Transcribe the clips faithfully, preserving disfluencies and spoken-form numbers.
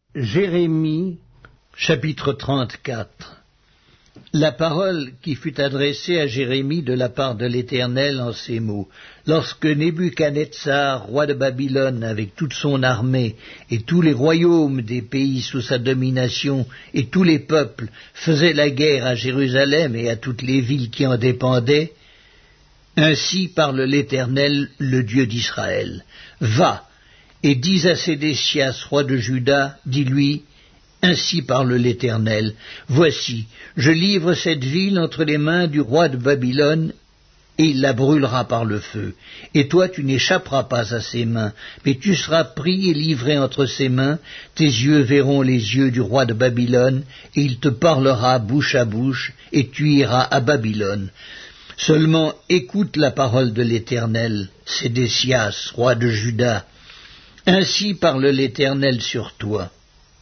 Jérémie, chapitre trente-quatre. La parole qui fut adressée à Jérémie de la part de l'Éternel en ces mots. Lorsque Nebuchadnezzar, roi de Babylone, avec toute son armée, et tous les royaumes des pays sous sa domination, et tous les peuples, faisaient la guerre à Jérusalem et à toutes les villes qui en dépendaient, ainsi parle l'Éternel, le Dieu d'Israël. Va, et dis à Sédécias, roi de Juda, dis-lui, ainsi parle l'Éternel, voici, je livre cette ville entre les mains du roi de Babylone, et il la brûlera par le feu. Et toi tu n'échapperas pas à ses mains, mais tu seras pris et livré entre ses mains, tes yeux verront les yeux du roi de Babylone, et il te parlera bouche à bouche, et tu iras à Babylone. Seulement écoute la parole de l'Éternel, Sédécias, roi de Juda. Ainsi parle l'Éternel sur toi.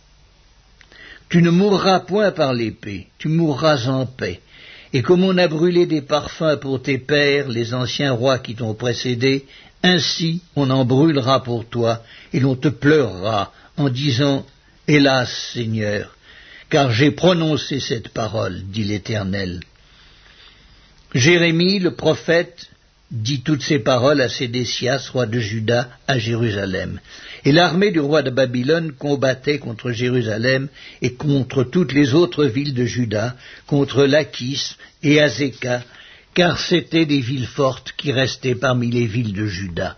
Tu ne mourras point par l'épée, tu mourras en paix. Et comme on a brûlé des parfums pour tes pères, les anciens rois qui t'ont précédé, ainsi on en brûlera pour toi, et l'on te pleurera, en disant, « Hélas, Seigneur, car j'ai prononcé cette parole, dit l'Éternel. » Jérémie, le prophète, dit toutes ces paroles à Sédécias, roi de Juda, à Jérusalem. Et l'armée du roi de Babylone combattait contre Jérusalem et contre toutes les autres villes de Juda, contre Lachis et Azéka, car c'étaient des villes fortes qui restaient parmi les villes de Juda.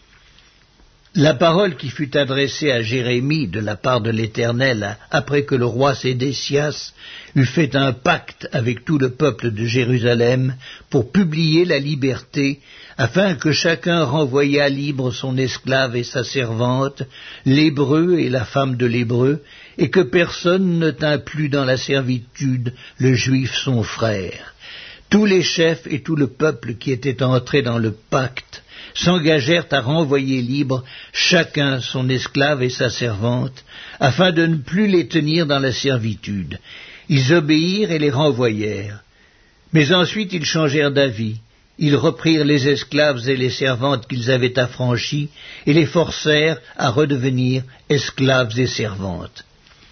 La parole qui fut adressée à Jérémie de la part de l'Éternel, après que le roi Sédécias eut fait un pacte avec tout le peuple de Jérusalem pour publier la liberté, afin que chacun renvoyât libre son esclave et sa servante, l'hébreu et la femme de l'hébreu, et que personne ne tint plus dans la servitude le juif son frère. Tous les chefs et tout le peuple qui étaient entrés dans le pacte s'engagèrent à renvoyer libre chacun son esclave et sa servante, afin de ne plus les tenir dans la servitude. Ils obéirent et les renvoyèrent. Mais ensuite ils changèrent d'avis. Ils reprirent les esclaves et les servantes qu'ils avaient affranchis, et les forcèrent à redevenir esclaves et servantes.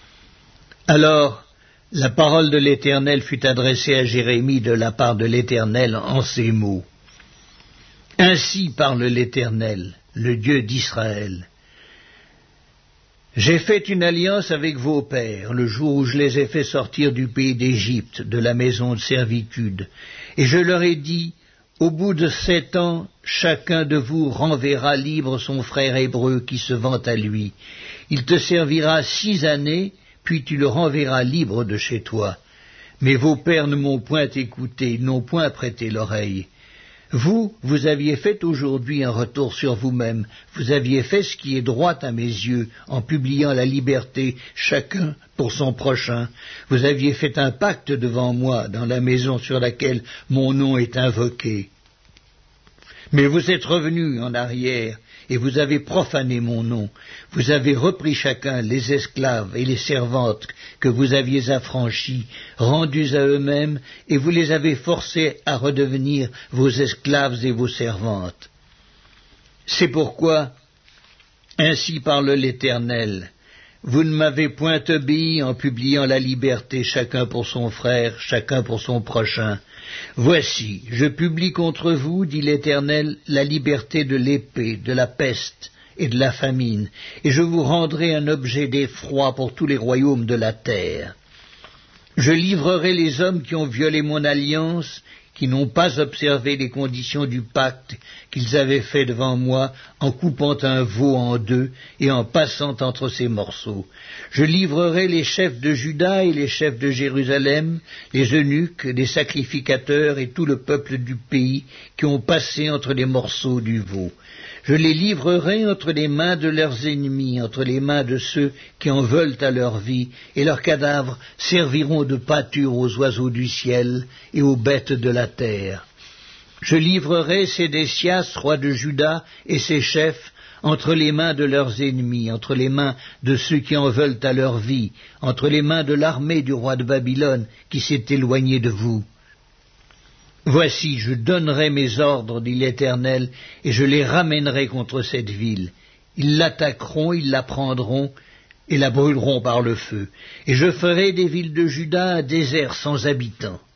Alors, la parole de l'Éternel fut adressée à Jérémie de la part de l'Éternel en ces mots. Ainsi parle l'Éternel, le Dieu d'Israël. J'ai fait une alliance avec vos pères, le jour où je les ai fait sortir du pays d'Égypte, de la maison de servitude, et je leur ai dit, au bout de sept ans, chacun de vous renverra libre son frère hébreu qui se vante à lui. Il te servira six années, puis tu le renverras libre de chez toi. Mais vos pères ne m'ont point écouté, n'ont point prêté l'oreille. Vous, vous aviez fait aujourd'hui un retour sur vous-même, vous aviez fait ce qui est droit à mes yeux, en publiant la liberté, chacun pour son prochain. Vous aviez fait un pacte devant moi, dans la maison sur laquelle mon nom est invoqué. Mais vous êtes revenus en arrière, et vous avez profané mon nom. Vous avez repris chacun les esclaves et les servantes que vous aviez affranchis, rendus à eux-mêmes, et vous les avez forcés à redevenir vos esclaves et vos servantes. C'est pourquoi, ainsi parle l'Éternel, vous ne m'avez point obéi en publiant la liberté chacun pour son frère, chacun pour son prochain. Voici, je publie contre vous, dit l'Éternel, la liberté de l'épée, de la peste et de la famine, et je vous rendrai un objet d'effroi pour tous les royaumes de la terre. Je livrerai les hommes qui ont violé mon alliance, qui n'ont pas observé les conditions du pacte qu'ils avaient fait devant moi en coupant un veau en deux et en passant entre ses morceaux. Je livrerai les chefs de Juda et les chefs de Jérusalem, les eunuques, les sacrificateurs et tout le peuple du pays qui ont passé entre les morceaux du veau. Je les livrerai entre les mains de leurs ennemis, entre les mains de ceux qui en veulent à leur vie, et leurs cadavres serviront de pâture aux oiseaux du ciel et aux bêtes de la terre. Je livrerai Sédécias, roi de Juda, et ses chefs entre les mains de leurs ennemis, entre les mains de ceux qui en veulent à leur vie, entre les mains de l'armée du roi de Babylone qui s'est éloigné de vous. Voici, je donnerai mes ordres, dit l'Éternel, et je les ramènerai contre cette ville. Ils l'attaqueront, ils la prendront, et la brûleront par le feu. Et je ferai des villes de Juda un désert sans habitants.